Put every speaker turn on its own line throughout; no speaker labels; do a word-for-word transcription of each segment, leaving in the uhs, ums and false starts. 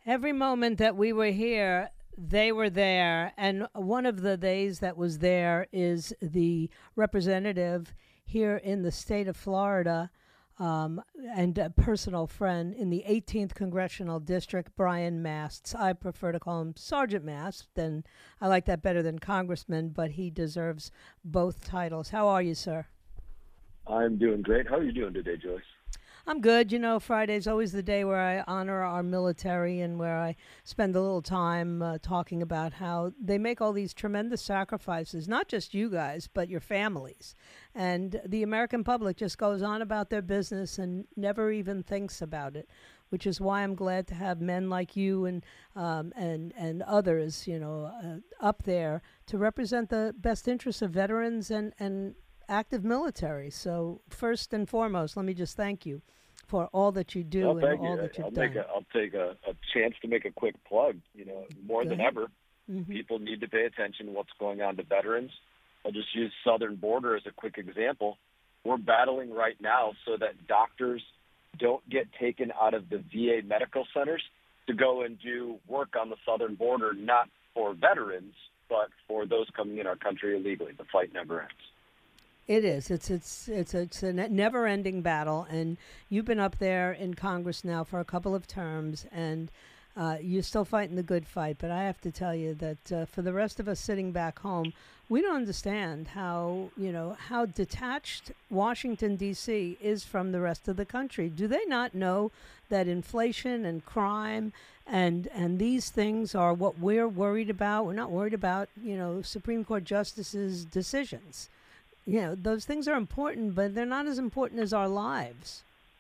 Every moment that we were here, they were there. And one of the days that was there is the representative here in the state of Florida, um, and a personal friend in the eighteenth Congressional District, Brian Masts. I prefer to call him Sergeant Mast. Then I like that better than Congressman, but he deserves both titles. How are you, sir?
I'm doing great. How are you doing today, Joyce?
I'm good. You know, Friday's always the day where I honor our military and where I spend a little time uh, talking about how they make all these tremendous sacrifices, not just you guys, but your families. And the American public just goes on about their business and never even thinks about it, which is why I'm glad to have men like you and um, and and others, you know, uh, up there to represent the best interests of veterans and, and active military. So first and foremost, let me just thank you for all that you do
Well,
and
thank
all
you.
that you've
I'll
done.
make a, I'll take a, a chance to make a quick plug. You know, more
Go
than
ahead.
ever,
Mhm.
people need to pay attention to what's going on to veterans. I'll just use Southern Border as a quick example. We're battling right now so that doctors don't get taken out of the V A medical centers to go and do work on the Southern Border, not for veterans, but for those coming in our country illegally. The fight never ends.
It is. It's it's it's a, it's a ne- never-ending battle, and you've been up there in Congress now for a couple of terms, and uh, you're still fighting the good fight. But I have to tell you that uh, for the rest of us sitting back home, we don't understand how you know how detached Washington D C is from the rest of the country. Do they not know that inflation and crime and and these things are what we're worried about? We're not worried about you know Supreme Court justices' decisions. You know, those things are important, but they're not as important as our lives.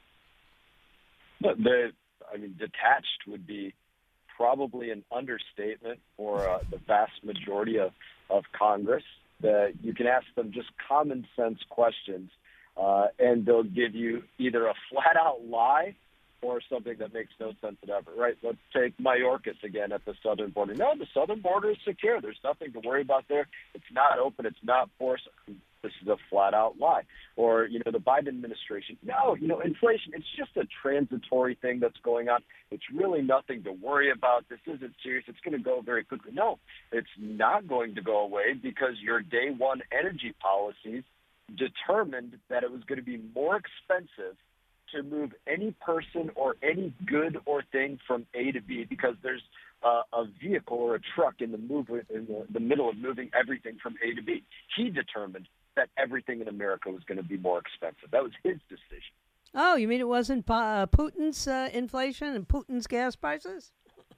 But the, I mean, detached would be probably an understatement for uh, the vast majority of, of Congress. That you can ask them just common sense questions, uh, and they'll give you either a flat out lie or something that makes no sense whatever. Right? Let's take Mayorkas again at the southern border. No, the southern border is secure. There's nothing to worry about there. It's not open. It's not forced. This is a flat-out lie. Or, you know, the Biden administration, no, you know, inflation, it's just a transitory thing that's going on. It's really nothing to worry about. This isn't serious. It's going to go very quickly. No, it's not going to go away because your day one energy policies determined that it was going to be more expensive to move any person or any good or thing from A to B because there's uh, a vehicle or a truck in the move in the, the middle of moving everything from A to B. He determined that everything in America was going to be more expensive. That was his decision.
Oh, you mean it wasn't uh, Putin's uh, inflation and Putin's gas prices?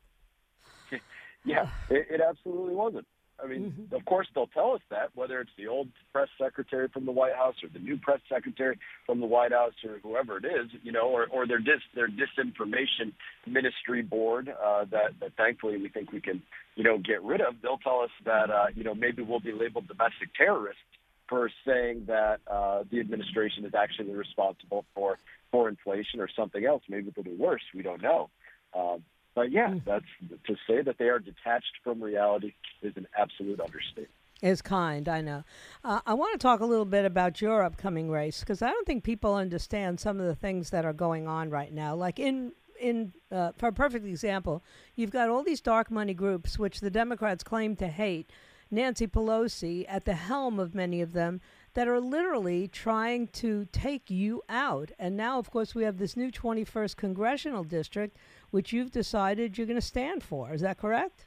Yeah, it, it absolutely wasn't. I mean,
Mm-hmm.
of course, they'll tell us that, whether it's the old press secretary from the White House or the new press secretary from the White House or whoever it is, you know, or, or their dis, their disinformation ministry board uh, that, that thankfully we think we can, you know, get rid of. They'll tell us that, uh, you know, maybe we'll be labeled domestic terrorists for saying that uh, the administration is actually responsible for, for inflation or something else. Maybe it'll be worse. We don't know. Um, But yeah, that's to say that they are detached from reality is an absolute understatement.
Is kind, I know. Uh, I want to talk a little bit about your upcoming race because I don't think people understand some of the things that are going on right now. Like in in uh, for a perfect example, you've got all these dark money groups which the Democrats claim to hate. Nancy Pelosi at the helm of many of them that are literally trying to take you out. And now, of course, we have this new twenty-first Congressional District, which you've decided you're going to stand for. Is that correct?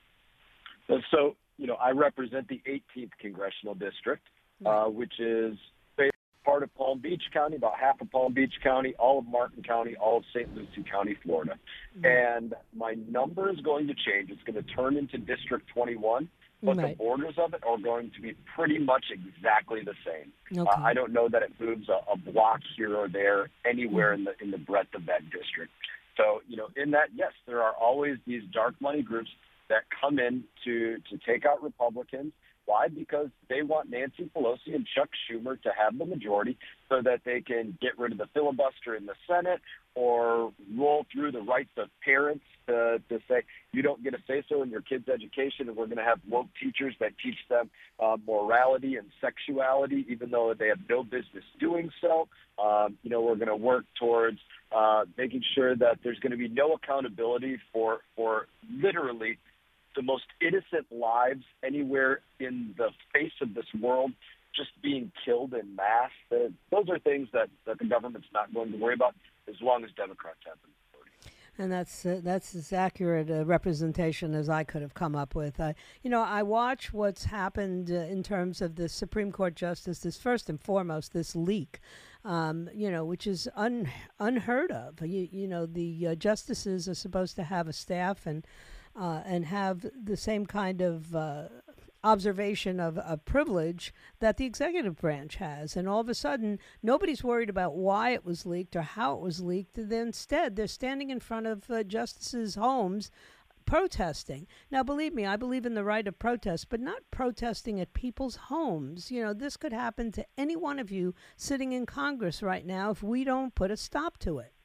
So, you know, I represent the eighteenth Congressional District, uh, which is part of Palm Beach County, about half of Palm Beach County, all of Martin County, all of Saint Lucie County, Florida. Mm-hmm. And my number is going to change. It's going to turn into District twenty-one. But right. The borders of it are going to be pretty much exactly the same. Okay. Uh, I don't know that it moves a, a block here or there anywhere mm-hmm. in the in the breadth of that district. So, you know, in that, yes, there are always these dark money groups that come in to, to take out Republicans. Why? Because they want Nancy Pelosi and Chuck Schumer to have the majority so that they can get rid of the filibuster in the Senate or roll through the rights of parents to, to say you don't get a say-so in your kids' education, and we're going to have woke teachers that teach them uh, morality and sexuality, even though they have no business doing so. Um, you know, we're going to work towards uh, making sure that there's going to be no accountability for for literally the most innocent lives anywhere in the face of this world just being killed in mass. Uh, those are things that, that the government's not going to worry about as long as Democrats have the majority.
And that's uh, that's as accurate a representation as I could have come up with. Uh, you know, I watch what's happened uh, in terms of the Supreme Court justice. This first and foremost, this leak, um, you know, which is un, unheard of. You, you know, the uh, justices are supposed to have a staff and uh, and have the same kind of uh, observation of, of privilege that the executive branch has. And all of a sudden, nobody's worried about why it was leaked or how it was leaked. Then instead, they're standing in front of uh, justices' homes protesting. Now, believe me, I believe in the right of protest, but not protesting at people's homes. You know, this could happen to any one of you sitting in Congress right now if we don't put a stop to it.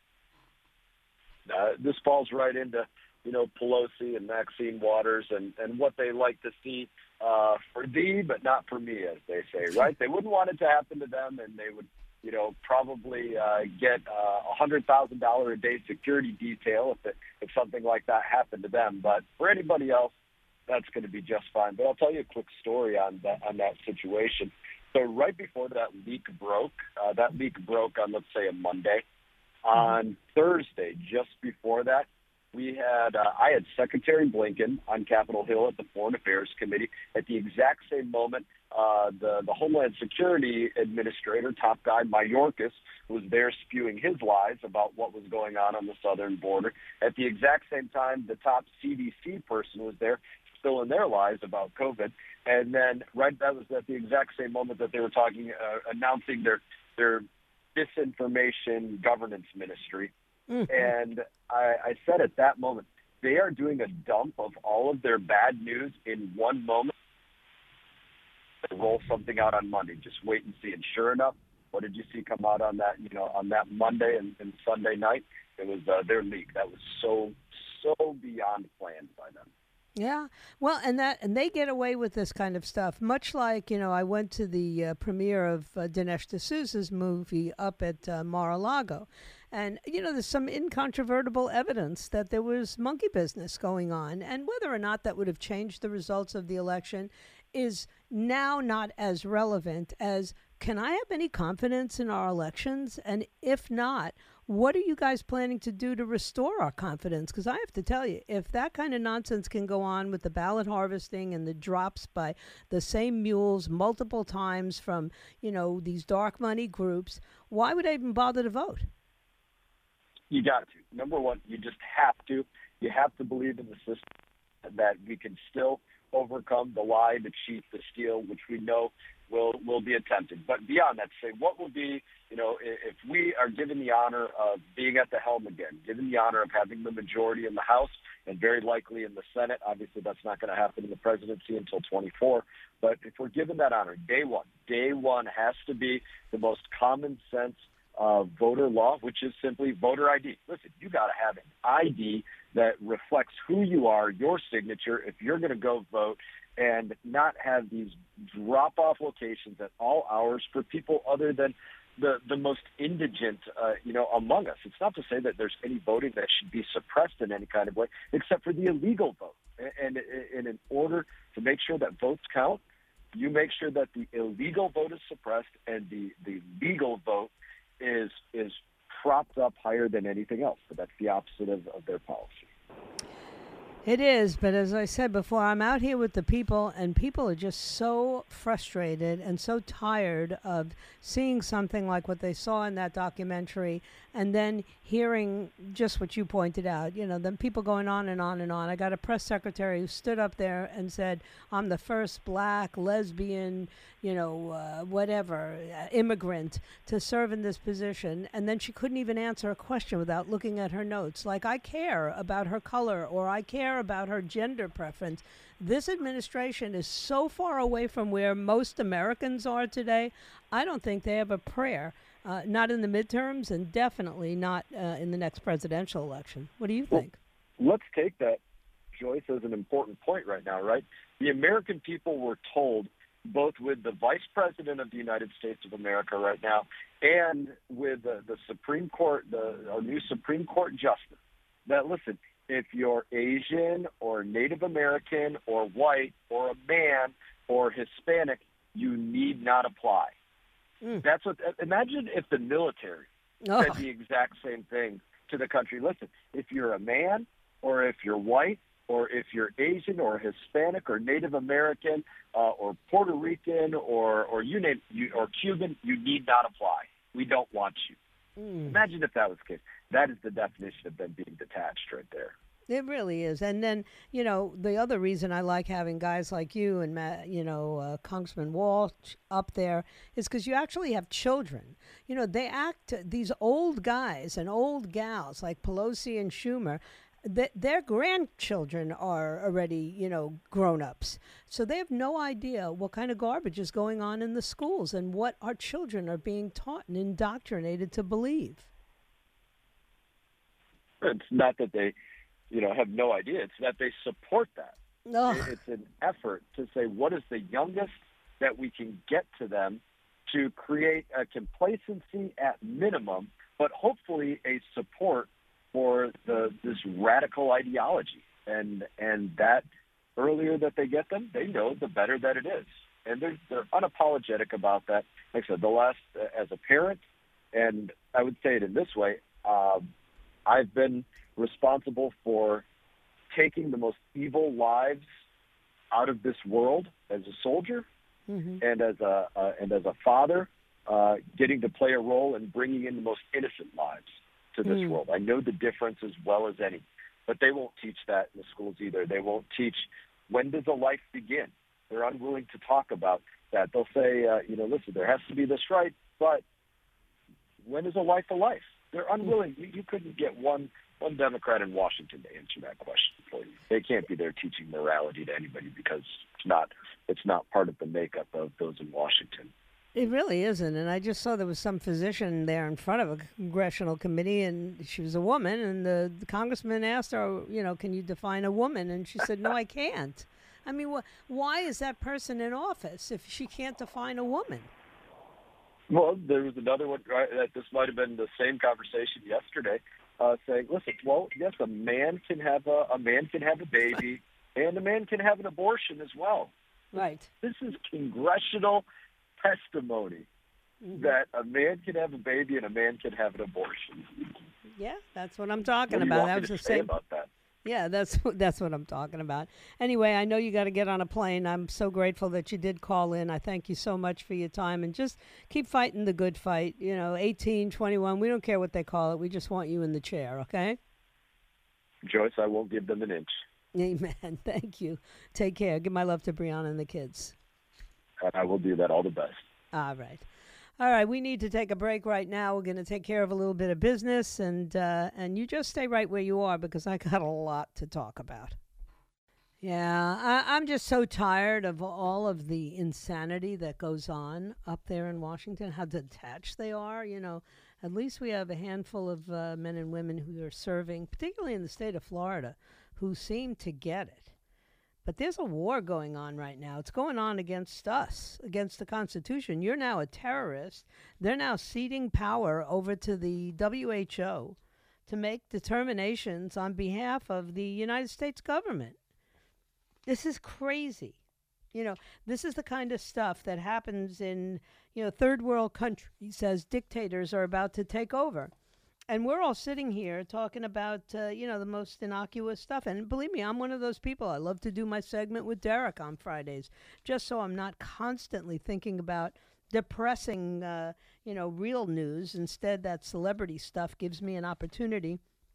Uh, this falls right into, you know, Pelosi and Maxine Waters and, and what they like to see uh, for thee, but not for me, as they say, right? They wouldn't want it to happen to them, and they would, you know, probably uh, get a uh, one hundred thousand dollars a day security detail if, it, if something like that happened to them. But for anybody else, that's going to be just fine. But I'll tell you a quick story on that, on that situation. So right before that leak broke, uh, that leak broke on, let's say, a Monday. On Thursday, just before that, we had uh, I had Secretary Blinken on Capitol Hill at the Foreign Affairs Committee. At the exact same moment, uh, the, the Homeland Security Administrator, top guy Mayorkas, was there spewing his lies about what was going on on the southern border. At the exact same time, the top C D C person was there spilling their lies about COVID. And then right that was at the exact same moment that they were talking, uh, announcing their their disinformation governance ministry. Mm-hmm. And I, I said at that moment, they are doing a dump of all of their bad news in one moment. They roll something out on Monday. Just wait and see. And sure enough, what did you see come out on that, you know, on that Monday and, and Sunday night? It was uh, their leak. That was so, so beyond planned by them.
Yeah, well, and that and they get away with this kind of stuff. Much like, you know, I went to the uh, premiere of uh, Dinesh D'Souza's movie up at uh, Mar-a-Lago, and you know, there's some incontrovertible evidence that there was monkey business going on, and whether or not that would have changed the results of the election is now not as relevant as, can I have any confidence in our elections? And if not, what are you guys planning to do to restore our confidence? Because I have to tell you, if that kind of nonsense can go on with the ballot harvesting and the drops by the same mules multiple times from, you know, these dark money groups, why would I even bother to vote?
You got to. Number one, you just have to. You have to believe in the system that we can still overcome the lie, the cheat, the steal, which we know will will be attempted. But beyond that, say what will be, you know, if we are given the honor of being at the helm again, given the honor of having the majority in the House and very likely in the Senate. Obviously, that's not going to happen in the presidency until twenty-four. But if we're given that honor, day one, day one has to be the most common sense uh, voter law, which is simply voter I D. Listen, you got to have an I D that reflects who you are, your signature, if you're going to go vote, and not have these drop-off locations at all hours for people other than the, the most indigent, uh, you know, among us. It's not to say that there's any voting that should be suppressed in any kind of way, except for the illegal vote. And, and, and in order to make sure that votes count, you make sure that the illegal vote is suppressed and the, the legal vote is is propped up higher than anything else. But that's the opposite of, of their policy.
It is, but as I said before, I'm out here with the people, and people are just so frustrated and so tired of seeing something like what they saw in that documentary and then hearing just what you pointed out, you know, then people going on and on and on. I got a press secretary who stood up there and said, I'm the first black, lesbian, you know, uh, whatever, uh, immigrant to serve in this position. And then she couldn't even answer a question without looking at her notes. Like, I care about her color or I care about her gender preference. This administration is so far away from where most Americans are today. I don't think they have a prayer Uh, not in the midterms, and definitely not uh, in the next presidential election. What do you think?
Well, let's take that, Joyce, as an important point right now, right? The American people were told, both with the Vice President of the United States of America right now and with the, the Supreme Court, the, our new Supreme Court justice, that, listen, if you're Asian or Native American or white or a man or Hispanic, you need not apply. Mm. That's what. Imagine if the military oh. said the exact same thing to the country. Listen, if you're a man or if you're white or if you're Asian or Hispanic or Native American uh, or Puerto Rican or or you name you or Cuban, you need not apply. We don't want you. Mm. Imagine if that was the case. That is the definition of them being detached right there.
It really is. And then, you know, the other reason I like having guys like you and, you know, uh, Congressman Walsh up there is because you actually have children. You know, they act, these old guys and old gals like Pelosi and Schumer, th- their grandchildren are already, you know, grown-ups. So they have no idea what kind of garbage is going on in the schools and what our children are being taught and indoctrinated to believe.
It's not that they... you know, have no idea. It's that they support that.
No.
It's an effort to say, what is the youngest that we can get to them to create a complacency at minimum, but hopefully a support for the this radical ideology. And and that earlier that they get them, they know the better that it is. And they're, they're unapologetic about that. Like I said, the last, uh, as a parent, and I would say it in this way, um, I've been responsible for taking the most evil lives out of this world as a soldier, mm-hmm. and as a uh, and as a father, uh, getting to play a role in bringing in the most innocent lives to this mm. world. I know the difference as well as any, but they won't teach that in the schools either. They won't teach when does a life begin. They're unwilling to talk about that. They'll say, uh, you know, listen, there has to be this right, but when is a life a life? They're unwilling. You, you couldn't get one one Democrat in Washington to answer that question for you. They can't be there teaching morality to anybody because it's not it's not part of the makeup of those in Washington.
It really isn't. And I just saw there was some physician there in front of a congressional committee, and she was a woman, and the, the congressman asked her, you know, can you define a woman? And she said, no, I can't. I mean, wh- why is that person in office if she can't define a woman?
Well, there was another one, right, that this might have been the same conversation yesterday, uh, saying, listen, well, yes, a man can have a, a man can have a baby, and a man can have an abortion as well.
Right.
This is congressional testimony mm-hmm. that a man can have a baby and a man can have an abortion.
Yeah, that's what I'm talking
what
about.
Do you want
that
me
was
to
the
say
same
about that.
Yeah, that's that's what I'm talking about. Anyway, I know you got to get on a plane. I'm so grateful that you did call in. I thank you so much for your time, and just keep fighting the good fight. You know, eighteen, twenty-one, we don't care what they call it. We just want you in the chair, okay?
Joyce, I won't give them an inch.
Amen. Thank you. Take care. Give my love to Brianna and the kids.
And I will do that. All the best.
All right. All right, we need to take a break right now. We're going to take care of a little bit of business, and uh, and you just stay right where you are because I got a lot to talk about. Yeah, I, I'm just so tired of all of the insanity that goes on up there in Washington, how detached they are. You know, at least we have a handful of uh, men and women who are serving, particularly in the state of Florida, who seem to get it. But there's a war going on right now. It's going on against us, against the Constitution. You're now a terrorist. They're now ceding power over to the W H O to make determinations on behalf of the United States government. This is crazy. You know, this is the kind of stuff that happens in, you know, third world countries as dictators are about to take over. And we're all sitting here talking about, uh, you know, the most innocuous stuff. And believe me, I'm one of those people. I love to do my segment with Derek on Fridays, just so I'm not constantly thinking about depressing, uh, you know, real news. Instead, that celebrity stuff gives me an opportunity,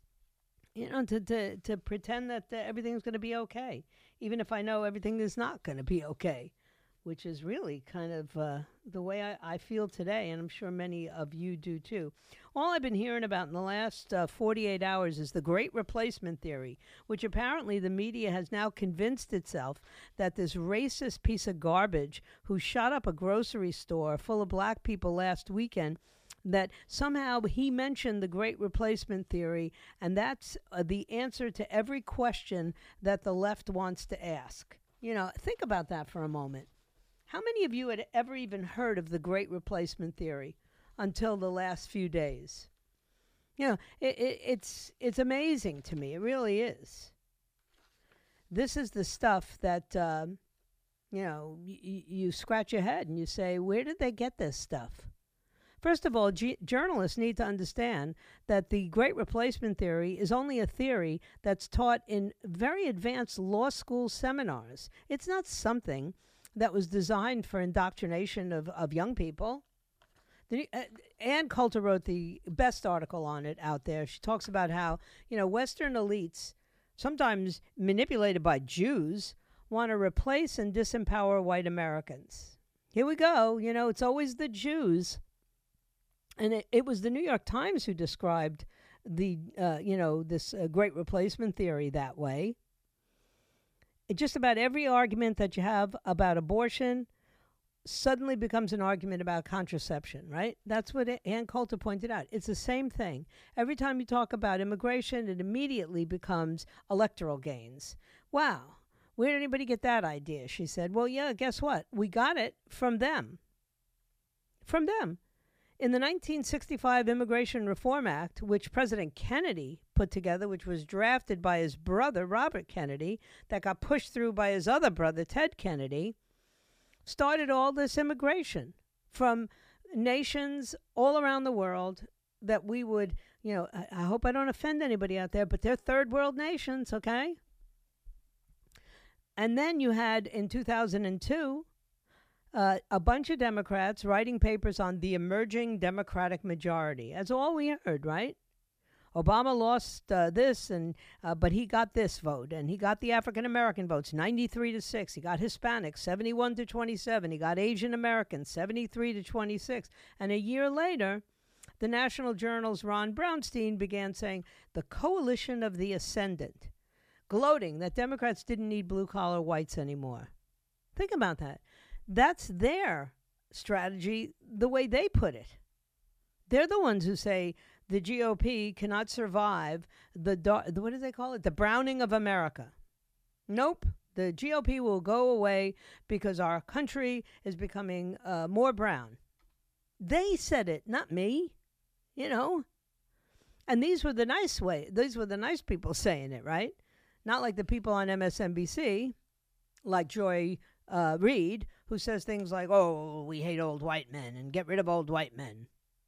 you know, to, to, to pretend that uh, everything's going to be okay, even if I know everything is not going to be okay, which is really kind of uh, the way I, I feel today, and I'm sure many of you do too. All I've been hearing about in the last uh, forty-eight hours is the Great Replacement Theory, which apparently the media has now convinced itself that this racist piece of garbage who shot up a grocery store full of black people last weekend that somehow he mentioned the Great Replacement Theory, and that's uh, the answer to every question that the left wants to ask. You know, think about that for a moment. How many of you had ever even heard of the Great Replacement Theory until the last few days? You know, it, it, it's it's amazing to me. It really is. This is the stuff that, um, you know, y- y- you scratch your head and you say, where did they get this stuff? First of all, G- journalists need to understand that the Great Replacement Theory is only a theory that's taught in very advanced law school seminars. It's not something that was designed for indoctrination of, of young people. The, uh, Ann Coulter wrote the best article on it out there. She talks about how, you know, Western elites, sometimes manipulated by Jews, want to replace and disempower white Americans. Here we go. You know, it's always the Jews. And it, it was the New York Times who described the, uh, you know, this uh, Great Replacement Theory that way. It, just about every argument that you have about abortion suddenly becomes an argument about contraception, right? That's what Ann Coulter pointed out. It's the same thing. Every time you talk about immigration, it immediately becomes electoral gains. Wow, where did anybody get that idea? She said, well, yeah, guess what? We got it from them. From them. In the nineteen sixty-five Immigration Reform Act, which President Kennedy put together, which was drafted by his brother, Robert Kennedy, that got pushed through by his other brother, Ted Kennedy, started all this immigration from nations all around the world that we would, you know, I, I hope I don't offend anybody out there, but they're third world nations, okay? And then you had, in two thousand two, uh, a bunch of Democrats writing papers on the emerging Democratic majority. That's all we heard, right? Obama lost uh, this, and uh, but he got this vote, and he got the African American votes, ninety-three to six. He got Hispanics, seventy-one to twenty-seven. He got Asian Americans, seventy-three to twenty-six. And a year later, the National Journal's Ron Brownstein began saying the coalition of the ascendant, gloating that Democrats didn't need blue-collar whites anymore. Think about that. That's their strategy, the way they put it. They're the ones who say the G O P cannot survive the, what do they call it? The browning of America. Nope. The G O P will go away because our country is becoming uh, more brown. They said it, not me. You know. And these were the nice way. These were the nice people saying it, right? Not like the people on M S N B C, like Joy uh, Reid, who says things like, oh, we hate old white men and get rid of old white men.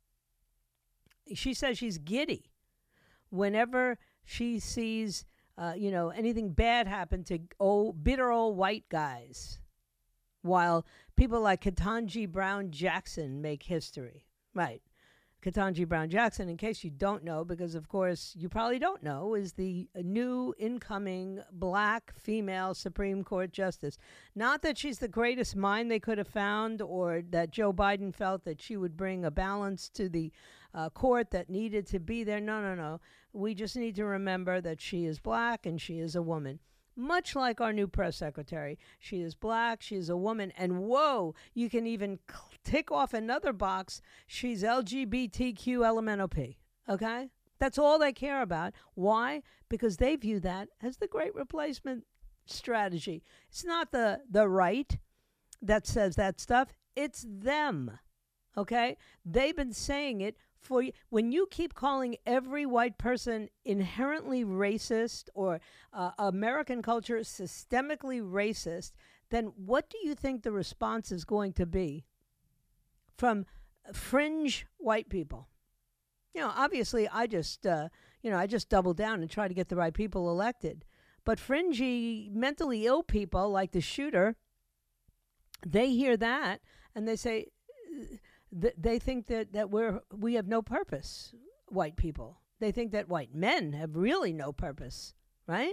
She says she's giddy whenever she sees, uh, you know, anything bad happen to old, bitter old white guys, while people like Ketanji Brown Jackson make history. Right. Ketanji Brown Jackson, in case you don't know, because of course you probably don't know, is the new incoming black female Supreme Court justice. Not that she's the greatest mind they could have found, or that Joe Biden felt that she would bring a balance to the uh, court that needed to be there. No, no, no. We just need to remember that she is black and she is a woman. Much like our new press secretary. She is black, she is a woman, and whoa, you can even tick off another box. She's L G B T Q L M N O P, okay? That's all they care about. Why? Because they view that as the Great Replacement strategy. It's not the, the right that says that stuff. It's them, okay? They've been saying it for you. When you keep calling every white person inherently racist or uh, American culture systemically racist, then what do you think the response is going to be from fringe white people? You know, obviously, I just, uh, you know, I just double down and try to get the right people elected. But fringy, mentally ill people like the shooter, they hear that and they say, th- they think that, that we're we have no purpose, white people. They think that white men have really no purpose, right?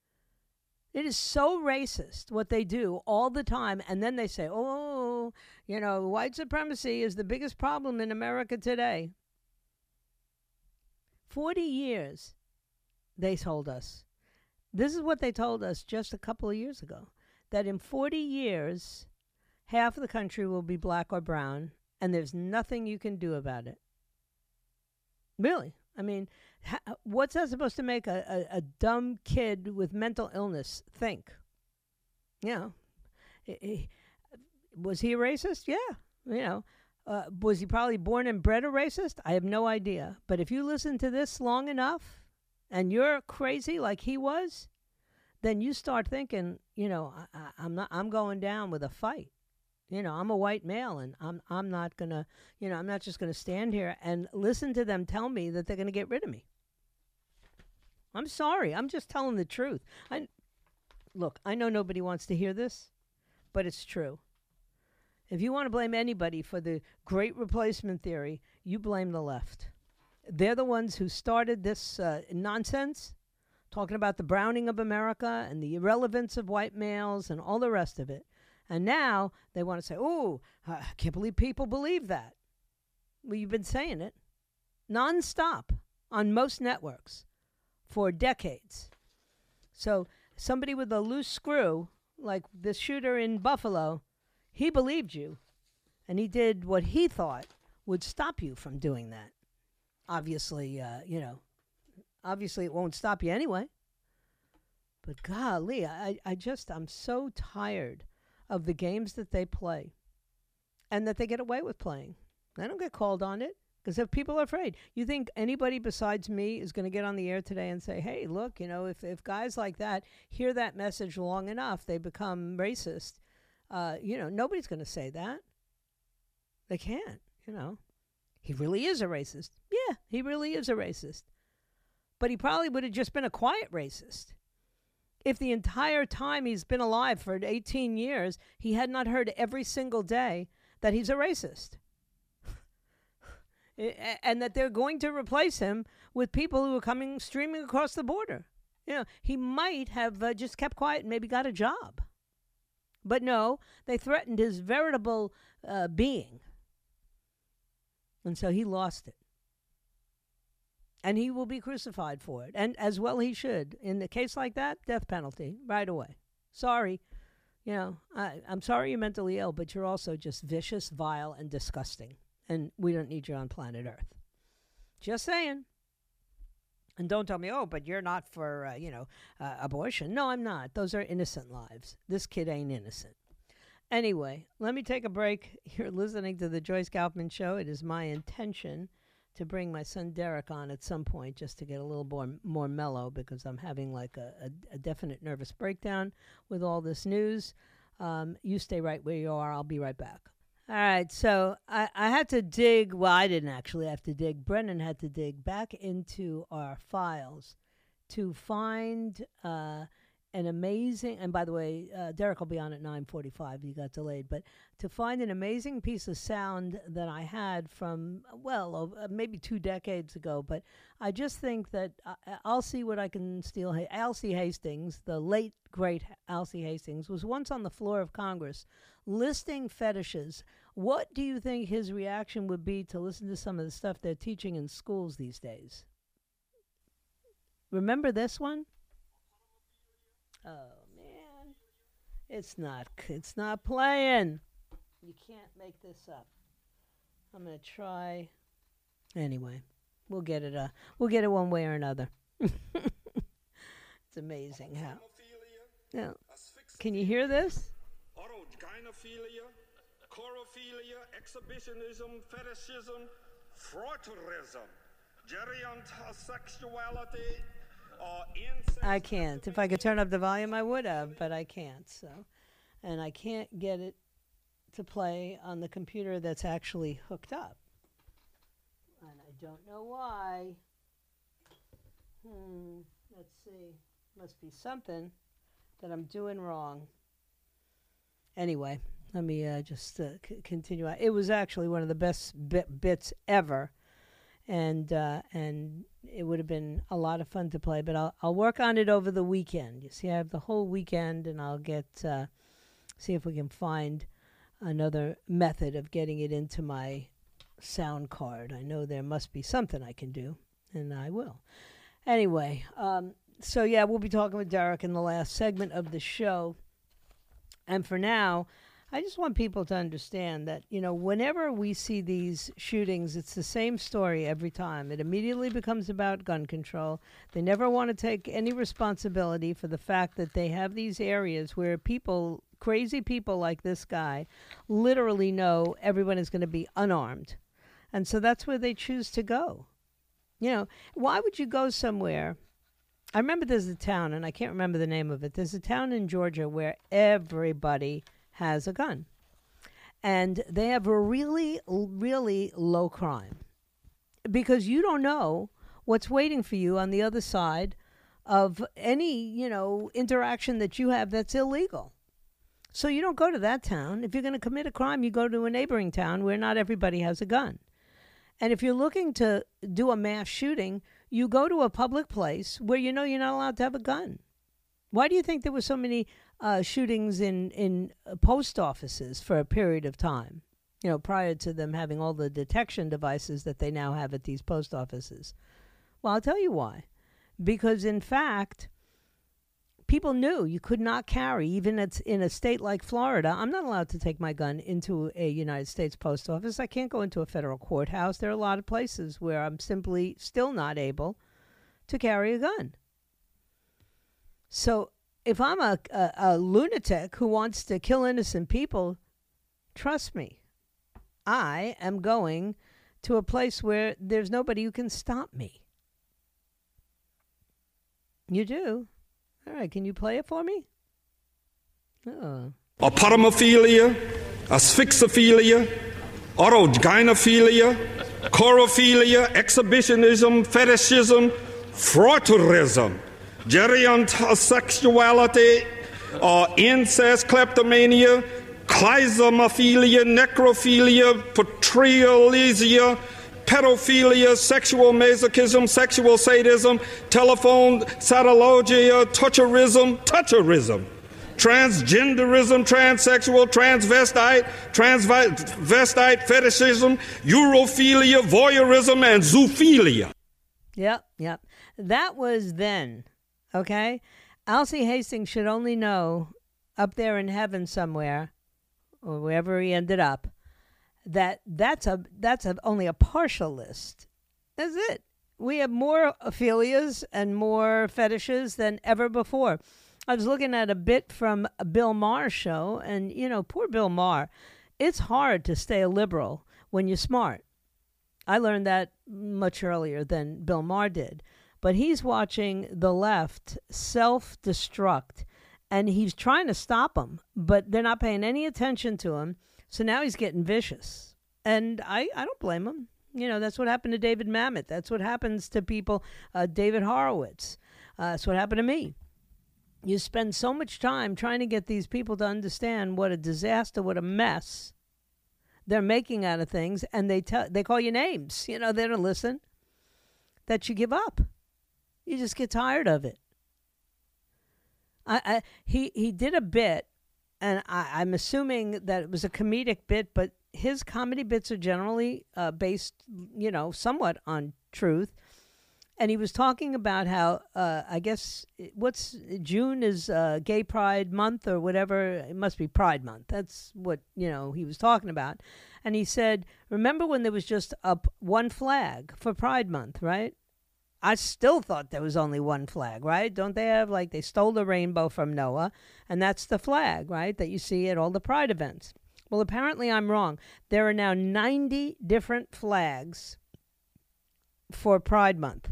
It is so racist what they do all the time. And then they say, oh, you know, white supremacy is the biggest problem in America today. forty years, they told us. This is what they told us just a couple of years ago, that in forty years, half of the country will be black or brown, and there's nothing you can do about it. Really. I mean, ha- what's that supposed to make a, a, a dumb kid with mental illness think? You know, he, he- was he a racist? Yeah. You know, uh, was he probably born and bred a racist? I have no idea. But if you listen to this long enough and you're crazy like he was, then you start thinking, you know, I, I, I'm not, I'm going down with a fight. You know, I'm a white male, and I'm I'm not gonna, you know, I'm not just gonna stand here and listen to them tell me that they're gonna get rid of me. I'm sorry. I'm just telling the truth. I look. I know nobody wants to hear this, but it's true. If you want to blame anybody for the great replacement theory, you blame the left. They're the ones who started this uh, nonsense, talking about the browning of America and the irrelevance of white males and all the rest of it. And now they want to say, oh, I can't believe people believe that. Well, you've been saying it nonstop on most networks for decades. So somebody with a loose screw, like the shooter in Buffalo, he believed you. And he did what he thought would stop you from doing that. Obviously, uh, you know, obviously it won't stop you anyway. But golly, I, I just, I'm so tired of the games that they play and that they get away with playing. They don't get called on it because if people are afraid. You think anybody besides me is going to get on the air today and say, hey, look, you know, if, if guys like that hear that message long enough, they become racist. Uh, you know, nobody's going to say that. They can't, you know. He really is a racist. Yeah, he really is a racist. But he probably would have just been a quiet racist if the entire time he's been alive for eighteen years, he had not heard every single day that he's a racist. And that they're going to replace him with people who are coming streaming across the border. You know, he might have uh, just kept quiet and maybe got a job. But no, they threatened his veritable uh, being. And so he lost it. And he will be crucified for it. And as well he should. In a case like that, death penalty right away. Sorry. You know, I, I'm sorry you're mentally ill, but you're also just vicious, vile, and disgusting. And we don't need you on planet Earth. Just saying. And don't tell me, oh, but you're not for, uh, you know, uh, abortion. No, I'm not. Those are innocent lives. This kid ain't innocent. Anyway, let me take a break. You're listening to the Joyce Kaufman Show. It is my intention to bring my son Derek on at some point just to get a little more more mellow because I'm having like a, a, a definite nervous breakdown with all this news. Um, you stay right where you are. I'll be right back. All right, so I, I had to dig. Well, I didn't actually have to dig. Brennan had to dig back into our files to find uh, an amazing, and by the way, uh, Derek will be on at nine forty-five. He got delayed. But to find an amazing piece of sound that I had from, well, uh, maybe two decades ago. But I just think that I, I'll see what I can steal. Alcee Hastings, the late, great Alcee Hastings, was once on the floor of Congress listing fetishes. What do you think his reaction would be to listen to some of the stuff they're teaching in schools these days? Remember this one? Oh, man. It's not, it's not playing. You can't make this up. I'm going to try. Anyway, we'll get it, uh, we'll get it one way or another. It's amazing how. Now, can you hear this?
Orogynephilia, chorophilia, exhibitionism, fetishism, fraudurism, gerontosexuality, uh, incest.
I can't. If I could turn up the volume, I would have, but I can't. So, and I can't get it to play on the computer that's actually hooked up, and I don't know why. Hmm. Let's see. Must be something that I'm doing wrong. Anyway, let me uh, just uh, c- continue. It was actually one of the best bit- bits ever, and uh, and it would have been a lot of fun to play. But I'll I'll work on it over the weekend. You see, I have the whole weekend, and I'll get uh, see if we can find another method of getting it into my sound card. I know there must be something I can do, and I will. Anyway, um, so yeah, we'll be talking with Derek in the last segment of the show. And for now, I just want people to understand that, you know, whenever we see these shootings, it's the same story every time. It immediately becomes about gun control. They never want to take any responsibility for the fact that they have these areas where people, crazy people like this guy, literally know everyone is going to be unarmed. And so that's where they choose to go. You know, why would you go somewhere? I remember there's a town, and I can't remember the name of it. There's a town in Georgia where everybody has a gun. And they have a really, really low crime. Because you don't know what's waiting for you on the other side of any, you know, interaction that you have that's illegal. So you don't go to that town. If you're going to commit a crime, you go to a neighboring town where not everybody has a gun. And if you're looking to do a mass shooting, you go to a public place where you know you're not allowed to have a gun. Why do you think there were so many uh, shootings in, in uh, post offices for a period of time, you know, prior to them having all the detection devices that they now have at these post offices? Well, I'll tell you why. Because, in fact, people knew you could not carry, even it's in a state like Florida. I'm not allowed to take my gun into a United States post office. I can't go into a federal courthouse. There are a lot of places where I'm simply still not able to carry a gun. So if I'm a, a, a lunatic who wants to kill innocent people, trust me, I am going to a place where there's nobody who can stop me. You do? All right, can you play it for me? Oh.
Apotomophilia, asphyxophilia, orogynophilia, chorophilia, exhibitionism, fetishism, frotteurism, gerontosexuality, uh, incest, kleptomania, chrysomophilia, necrophilia, patrialesia, pedophilia, sexual masochism, sexual sadism, telephone satologia, toucherism, toucherism, transgenderism, transsexual, transvestite, transvestite fetishism, urophilia, voyeurism, and zoophilia.
Yep, yep. That was then, okay? Alcee Hastings should only know up there in heaven somewhere, or wherever he ended up, that that's a that's a, only a partial list. That's it. We have more aphilias and more fetishes than ever before. I was looking at a bit from a Bill Maher's show, and, you know, poor Bill Maher. It's hard to stay a liberal when you're smart. I learned that much earlier than Bill Maher did. But he's watching the left self-destruct, and he's trying to stop them, but they're not paying any attention to him. So now he's getting vicious. And I, I don't blame him. You know, that's what happened to David Mamet. That's what happens to people, uh, David Horowitz. Uh, that's what happened to me. You spend so much time trying to get these people to understand what a disaster, what a mess they're making out of things, and they tell they call you names. You know, they don't listen. That you give up. You just get tired of it. I, I he he did a bit. And I, I'm assuming that it was a comedic bit, but his comedy bits are generally uh, based, you know, somewhat on truth. And he was talking about how, uh, I guess, what's June is uh, Gay Pride Month or whatever. It must be Pride Month. That's what, you know, he was talking about. And he said, remember when there was just up one flag for Pride Month, right? I still thought there was only one flag, right? Don't they have, like, they stole the rainbow from Noah, and that's the flag, right, that you see at all the Pride events. Well, apparently I'm wrong. There are now ninety different flags for Pride Month.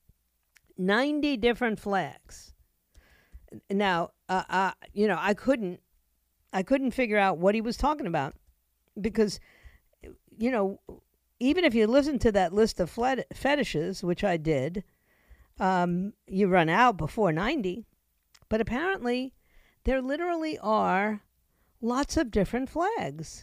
ninety different flags. Now, uh, uh, you know, I couldn't, I couldn't figure out what he was talking about because, you know, even if you listen to that list of fetishes, which I did, um, you run out before ninety. But apparently, there literally are lots of different flags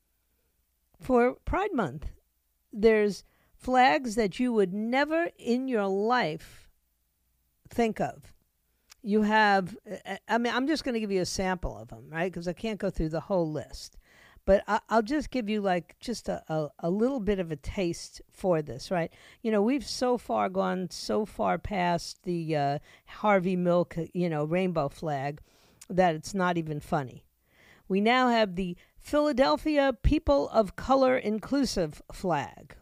for Pride Month. There's flags that you would never in your life think of. You have, I mean, I'm just going to give you a sample of them, right? Because I can't go through the whole list. But I'll just give you like just a, a, a little bit of a taste for this, right? You know, we've so far gone so far past the uh, Harvey Milk, you know, rainbow flag that it's not even funny. We now have the Philadelphia People of Color Inclusive flag.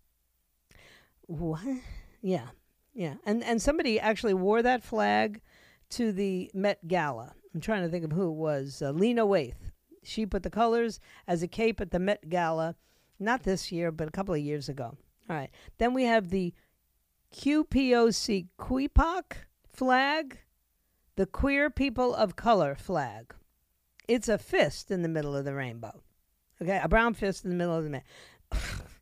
What? Yeah, yeah. And and somebody actually wore that flag to the Met Gala. I'm trying to think of who it was. Uh, Lena Waithe. She put the colors as a cape at the Met Gala, not this year, but a couple of years ago. All right. Then we have the Q P O C Q I P O C flag, the Queer People of Color flag. It's a fist in the middle of the rainbow. Okay, a brown fist in the middle of the rainbow.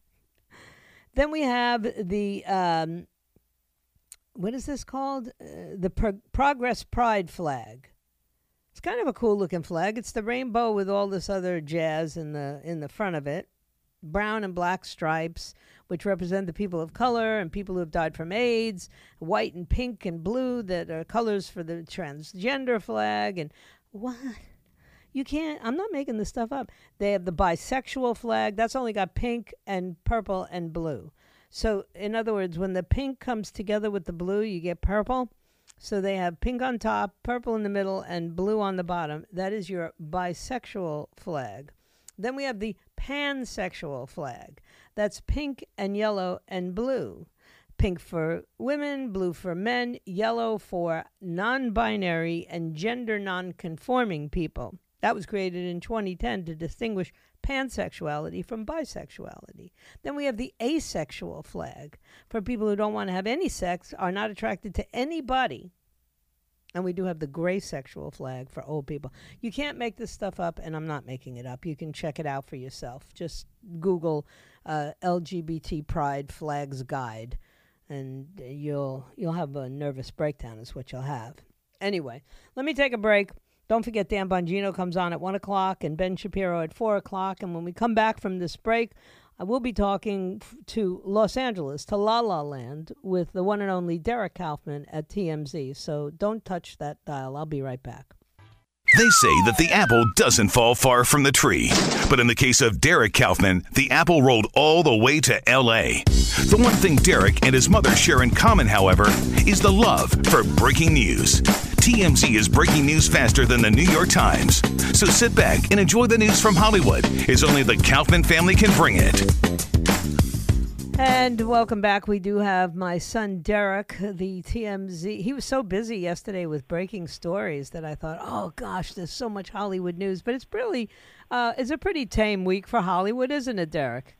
Then we have the, um, what is this called? Uh, the Pro- Progress Pride flag. It's kind of a cool looking flag. It's the rainbow with all this other jazz in the in the front of it. Brown and black stripes, which represent the people of color and people who have died from AIDS. White and pink and blue that are colors for the transgender flag. And what? You can't, I'm not making this stuff up. They have the bisexual flag. That's only got pink and purple and blue. So, in other words, when the pink comes together with the blue, you get purple. So they have pink on top, purple in the middle, and blue on the bottom. That is your bisexual flag. Then we have the pansexual flag. That's pink and yellow and blue. Pink for women, blue for men, yellow for non-binary and gender non-conforming people. That was created in twenty ten to distinguish pansexuality from bisexuality. Then we have the asexual flag for people who don't want to have any sex, are not attracted to anybody. And we do have the gray sexual flag for old people. You can't make this stuff up, and I'm not making it up. You can check it out for yourself. Just Google uh, L G B T Pride Flags Guide, and you'll you'll have a nervous breakdown is what you'll have. Anyway, let me take a break. Don't forget Dan Bongino comes on at one o'clock and Ben Shapiro at four o'clock. And when we come back from this break, I will be talking f- to Los Angeles, to La La Land, with the one and only Derek Kaufman at T M Z. So don't touch that dial. I'll be right back.
They say that the apple doesn't fall far from the tree. But in the case of Derek Kaufman, the apple rolled all the way to L A. The one thing Derek and his mother share in common, however, is the love for breaking news. T M Z is breaking news faster than the New York Times. So sit back and enjoy the news from Hollywood, as only the Kaufman family can bring it.
And welcome back. We do have my son, Derek, the T M Z. He was so busy yesterday with breaking stories that I thought, oh, gosh, there's so much Hollywood news. But it's really, uh, it's a pretty tame week for Hollywood, isn't it, Derek?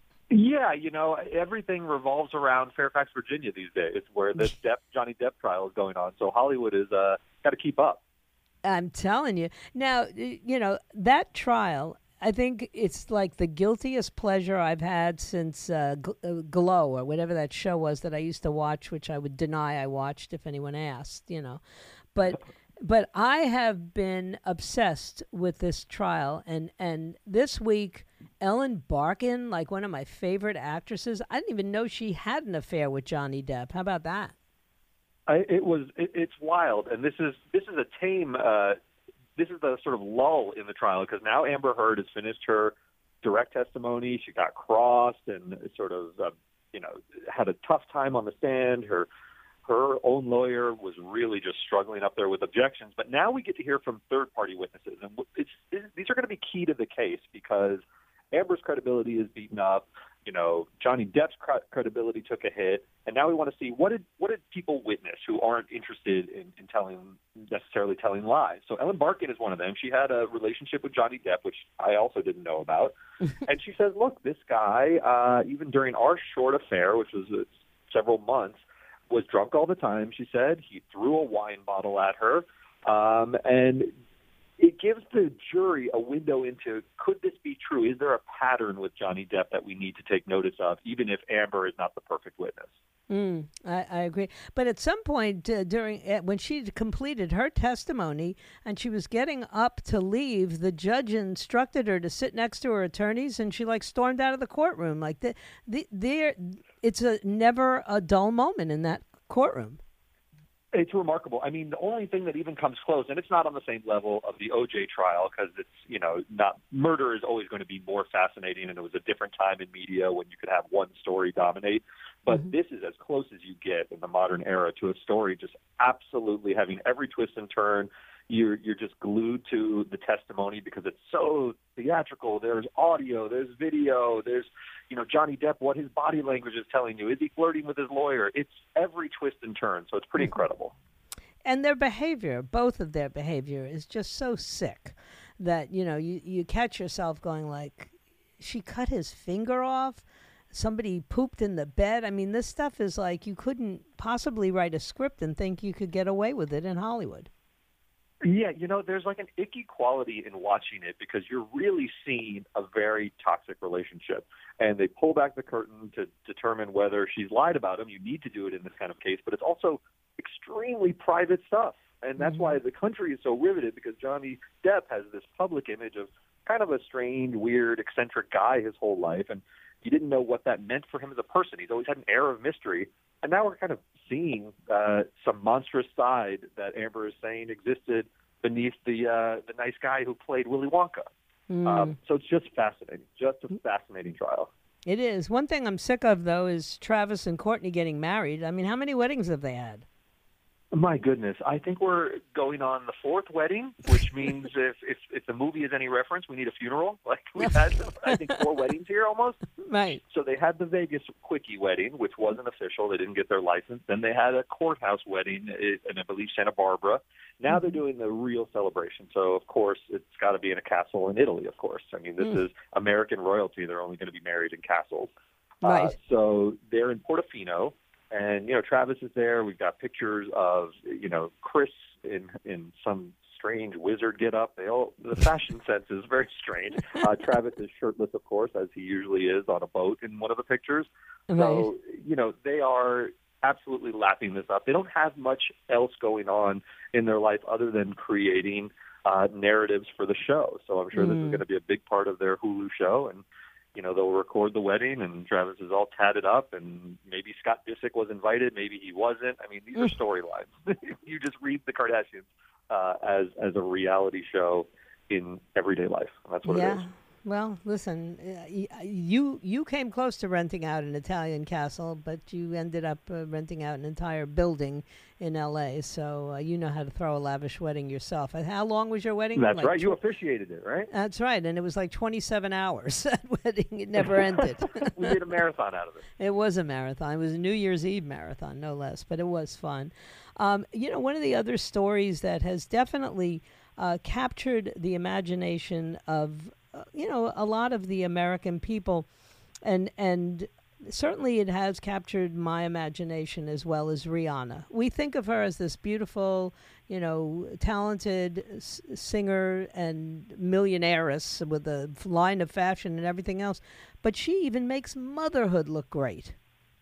Yeah, you know, everything revolves around Fairfax, Virginia these days, where the Depp, Johnny Depp trial is going on. So Hollywood is uh, got to keep up.
I'm telling you. Now, you know, that trial, I think it's like the guiltiest pleasure I've had since uh, Glow or whatever that show was that I used to watch, which I would deny I watched if anyone asked, you know. But but I have been obsessed with this trial. And, and this week, Ellen Barkin, like one of my favorite actresses, I didn't even know she had an affair with Johnny Depp. How about that?
I, it was it, it's wild. And this is this is a tame uh this is the sort of lull in the trial, because now Amber Heard has finished her direct testimony. She got crossed and sort of, uh, you know, had a tough time on the stand. Her her own lawyer was really just struggling up there with objections. But now we get to hear from third-party witnesses. And it's, it's, these are going to be key to the case, because Amber's credibility is beaten up. You know, Johnny Depp's credibility took a hit, and now we want to see what did what did people witness who aren't interested in, in telling necessarily telling lies. So Ellen Barkin is one of them. She had a relationship with Johnny Depp, which I also didn't know about, and she says, "Look, this guy, uh, even during our short affair, which was uh, several months, was drunk all the time." She said he threw a wine bottle at her, um, and it gives the jury a window into, could this be true? Is there a pattern with Johnny Depp that we need to take notice of, even if Amber is not the perfect witness?
Mm, I, I agree. But at some point uh, during uh, when she completed her testimony and she was getting up to leave, the judge instructed her to sit next to her attorneys, and she like stormed out of the courtroom. Like the, the, there, it's a never a dull moment in that courtroom.
It's remarkable. I mean, the only thing that even comes close, and it's not on the same level of the O J trial, because it's, you know, not murder is always going to be more fascinating, and it was a different time in media when you could have one story dominate. But mm-hmm. this is as close as you get in the modern era to a story just absolutely having every twist and turn. you're you're just glued to the testimony because it's so theatrical. There's audio, there's video, there's, you know, Johnny Depp, what his body language is telling you. Is he flirting with his lawyer? It's every twist and turn, so it's pretty incredible.
And their behavior, both of their behavior, is just so sick that, you know, you, you catch yourself going like, she cut his finger off? Somebody pooped in the bed? I mean, this stuff is like you couldn't possibly write a script and think you could get away with it in Hollywood.
Yeah, you know, there's like an icky quality in watching it because you're really seeing a very toxic relationship. And they pull back the curtain to determine whether she's lied about him. You need to do it in this kind of case, but it's also extremely private stuff. And that's mm-hmm. why the country is so riveted, because Johnny Depp has this public image of kind of a strange, weird, eccentric guy his whole life. And you didn't know what that meant for him as a person. He's always had an air of mystery. And now we're kind of seeing uh, some monstrous side that Amber is saying existed beneath the uh, the nice guy who played Willy Wonka. Mm. Um, so it's just fascinating, just a fascinating trial.
It is. One thing I'm sick of, though, is Travis and Courtney getting married. I mean, how many weddings have they had?
My goodness, I think we're going on the fourth wedding, which means if, if if the movie is any reference, we need a funeral. Like we've had, I think, four weddings here almost.
Right.
So they had the Vegas quickie wedding, which wasn't official. They didn't get their license. Then they had a courthouse wedding in, I believe, Santa Barbara. Now mm-hmm. they're doing the real celebration. So, of course, it's got to be in a castle in Italy, of course. I mean, this mm. is American royalty. They're only going to be married in castles.
Right.
Uh, so they're in Portofino. And, you know, Travis is there. We've got pictures of, you know, Chris in in some strange wizard get-up. They all, the fashion sense is very strange. Uh, Travis is shirtless, of course, as he usually is on a boat in one of the pictures.
Right.
So, you know, they are absolutely lapping this up. They don't have much else going on in their life other than creating uh, narratives for the show. So I'm sure mm. this is going to be a big part of their Hulu show. And, you know, they'll record the wedding, and Travis is all tatted up, and maybe Scott Disick was invited, maybe he wasn't. I mean, these are storylines. You just read the Kardashians uh, as as a reality show in everyday life. That's what
yeah.
it is.
Well, listen, you you came close to renting out an Italian castle, but you ended up uh, renting out an entire building in L A, so uh, you know how to throw a lavish wedding yourself. How long was your wedding?
That's
like
right. You officiated it, right?
That's right, and it was like twenty-seven hours, that wedding. It never ended.
We made a marathon out of it.
It was a marathon. It was a New Year's Eve marathon, no less, but it was fun. Um, you know, one of the other stories that has definitely uh, captured the imagination of Uh, you know, a lot of the American people, and and certainly it has captured my imagination as well as Rihanna. We think of her as this beautiful, you know, talented s- singer and millionairess with a line of fashion and everything else, but she even makes motherhood look great.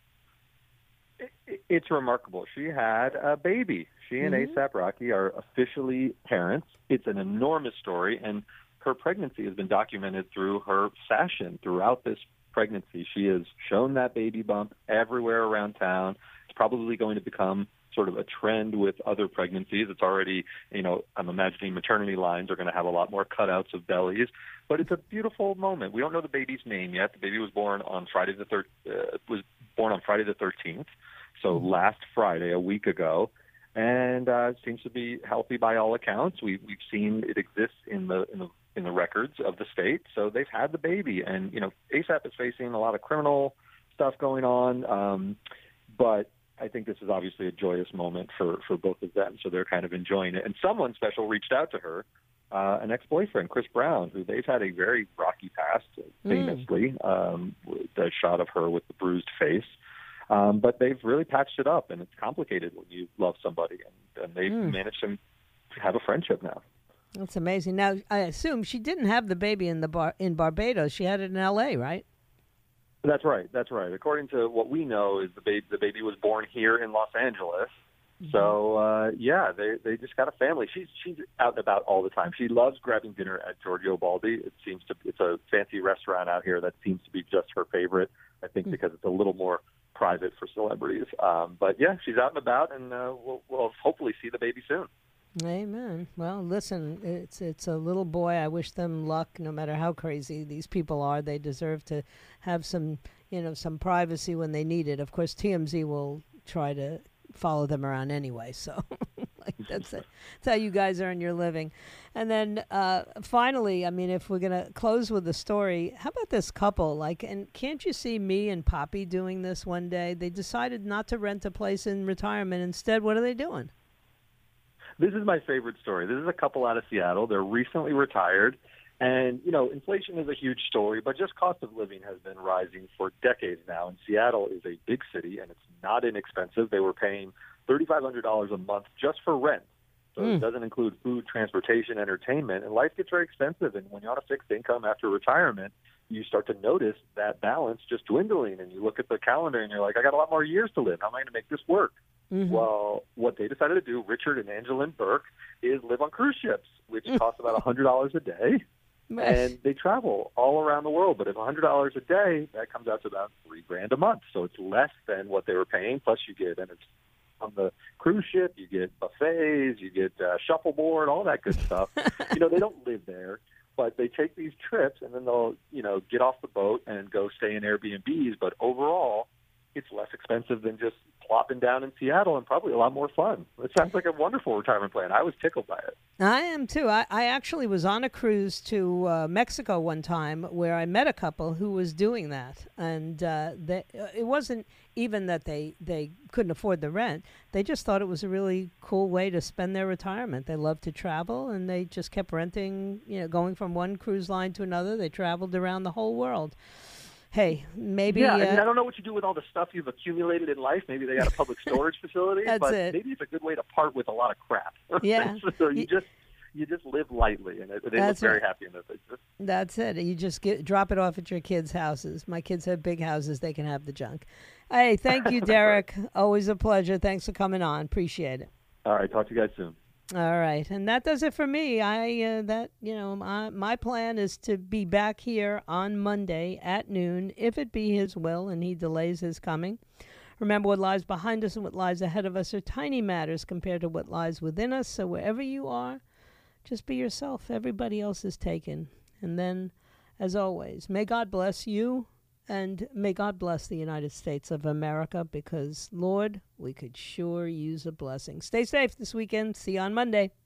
It, it's remarkable. She had a baby. She and mm-hmm. A$AP Rocky are officially parents. It's an enormous story, and her pregnancy has been documented through her fashion throughout this pregnancy. She has shown that baby bump everywhere around town. It's probably going to become sort of a trend with other pregnancies. It's already, you know, I'm imagining maternity lines are going to have a lot more cutouts of bellies. But it's a beautiful moment. We don't know the baby's name yet. The baby was born on Friday the thir- uh, was born on Friday the thirteenth, so mm-hmm. last Friday, a week ago. And uh, seems to be healthy by all accounts. We, we've seen it exists in the in the in the records of the state, so they've had the baby. And you know, A$AP is facing a lot of criminal stuff going on, um, but I think this is obviously a joyous moment for for both of them. So they're kind of enjoying it. And someone special reached out to her, uh, an ex-boyfriend, Chris Brown, who they've had a very rocky past, famously. Mm. Um, the shot of her with the bruised face. Um, but they've really patched it up, and it's complicated when you love somebody, and, and they've mm. managed to have a friendship now.
That's amazing. Now, I assume she didn't have the baby in the bar in Barbados. She had it in L A, right?
That's right. That's right. According to what we know, is the baby the baby was born here in Los Angeles. Mm-hmm. So uh, yeah, they they just got a family. She's she's out and about all the time. She loves grabbing dinner at Giorgio Baldi. It seems to it's a fancy restaurant out here that seems to be just her favorite. I think mm-hmm. because it's a little more private for celebrities. Um, but yeah, she's out and about, and uh, we'll, we'll hopefully see the baby soon.
Amen. Well, listen, it's it's a little boy. I wish them luck. No matter how crazy these people are, they deserve to have some, you know, some privacy when they need it. Of course, T M Z will try to follow them around anyway. So, like that's it. That's how you guys earn your living. And then uh, finally, I mean, if we're going to close with a story, how about this couple? Like, and can't you see me and Poppy doing this one day? They decided not to rent a place in retirement. Instead, what are they doing?
This is my favorite story. This is a couple out of Seattle. They're recently retired. And, you know, inflation is a huge story, but just cost of living has been rising for decades now. And Seattle is a big city, and it's not inexpensive. They were paying three thousand five hundred dollars a month just for rent. So mm. it doesn't include food, transportation, entertainment. And life gets very expensive. And when you're on a fixed income after retirement, you start to notice that balance just dwindling. And you look at the calendar, and you're like, I got a lot more years to live. How am I going to make this work? Mm-hmm. Well, what they decided to do, Richard and Angeline Burke, is live on cruise ships, which cost about one hundred dollars a day. And they travel all around the world. But if one hundred dollars a day, that comes out to about three grand a month. So it's less than what they were paying. Plus you get, and it's on the cruise ship, you get buffets, you get uh, shuffleboard, all that good stuff. You know, they don't live there, but they take these trips and then they'll, you know, get off the boat and go stay in Airbnbs. But overall, it's less expensive than just plopping down in Seattle and probably a lot more fun. It sounds like a wonderful retirement plan. I was tickled by it.
I am too. I, I actually was on a cruise to uh, Mexico one time where I met a couple who was doing that. And uh, they, uh, it wasn't even that they, they couldn't afford the rent. They just thought it was a really cool way to spend their retirement. They loved to travel, and they just kept renting, you know, going from one cruise line to another. They traveled around the whole world. Hey, maybe...
Yeah, I,
uh,
mean, I don't know what you do with all the stuff you've accumulated in life. Maybe they got a public storage facility.
That's
but
it.
Maybe it's a good way to part with a lot of crap.
Yeah.
So you just you just live lightly, and they
That's
look very
right.
happy in their faces.
That's it. You just get drop it off at your kids' houses. My kids have big houses. They can have the junk. Hey, thank you, Derek. Always a pleasure. Thanks for coming on. Appreciate it.
All right. Talk to you guys soon.
All right, and that does it for me. I uh, that you know my my plan is to be back here on Monday at noon, if it be His will and He delays His coming. Remember, what lies behind us and what lies ahead of us are tiny matters compared to what lies within us. So wherever you are, just be yourself. Everybody else is taken. And then, as always, may God bless you. And may God bless the United States of America, because, Lord, we could sure use a blessing. Stay safe this weekend. See you on Monday.